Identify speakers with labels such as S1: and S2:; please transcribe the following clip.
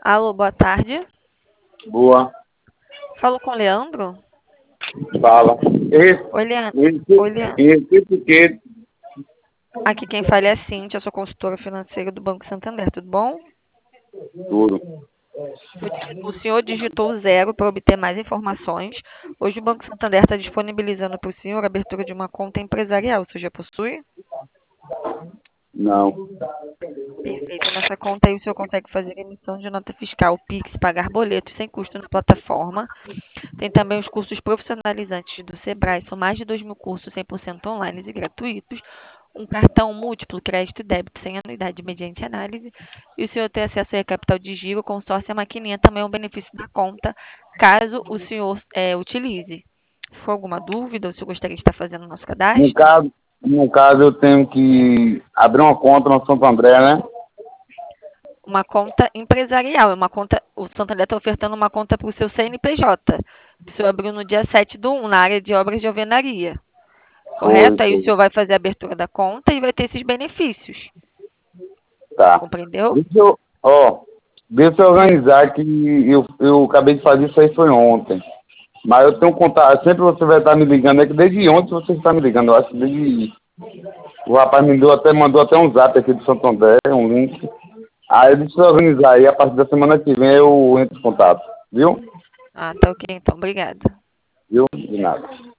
S1: Alô, boa tarde.
S2: Boa.
S1: Falo com o Leandro?
S2: Fala.
S1: Oi, Leandro.
S2: Em Recife, que
S1: Aqui quem fala é a Cíntia, eu sou consultora financeira do Banco Santander, tudo bom?
S2: tudo.
S1: O senhor digitou o 0 para obter mais informações. Hoje o Banco Santander está disponibilizando para o senhor a abertura de uma conta empresarial. O senhor já possui?
S2: Não.
S1: Perfeito. Nessa conta aí o senhor consegue fazer emissão de nota fiscal, Pix, pagar boletos sem custo na plataforma. Tem também os cursos profissionalizantes do Sebrae, são mais de 2.000 cursos 100% online e gratuitos. Um cartão múltiplo, crédito e débito sem anuidade mediante análise. E o senhor tem acesso a capital de giro, consórcio e a maquininha também é um benefício da conta, caso o senhor utilize. Se for alguma dúvida, o senhor gostaria de estar fazendo o nosso
S2: No
S1: cadastro?
S2: caso, no caso, eu tenho que abrir uma conta no Santo André, né?
S1: Uma conta empresarial, o Santander está ofertando uma conta para o seu CNPJ. O senhor abriu no dia 7/1, na área de obras de alvenaria. Correto? Aí o
S2: Foi.
S1: senhor vai fazer a abertura da conta e vai ter esses benefícios.
S2: Tá.
S1: Compreendeu?
S2: Deixa eu organizar que eu acabei de fazer isso aí foi ontem. Mas eu tenho contato, sempre você vai estar me ligando, é que desde ontem você está me ligando, eu acho que desde. O rapaz mandou até um zap aqui do Santo André, um link. Aí deixa eu organizar aí, a partir da semana que vem eu entro em contato, viu?
S1: Ah, tá ok então. Obrigada.
S2: Viu? De nada.